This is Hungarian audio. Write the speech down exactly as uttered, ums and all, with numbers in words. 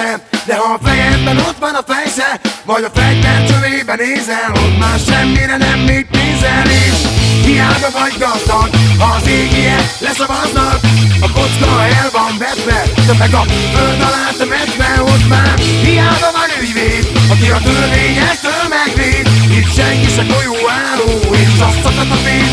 sem. De ha a fejedben ott van a fejsze, vagy a fegyver csövében nézel, ott már semmire nem mit nézel. És hiába vagy gazdag, ha az égiek leszavaznak, a kocka el van vetve, de meg a föld alá temetve. Ott már hiába van ügyvéd, aki a törvényestől megvéd. Itt senki se folyóálló, és azt szakadt a fény.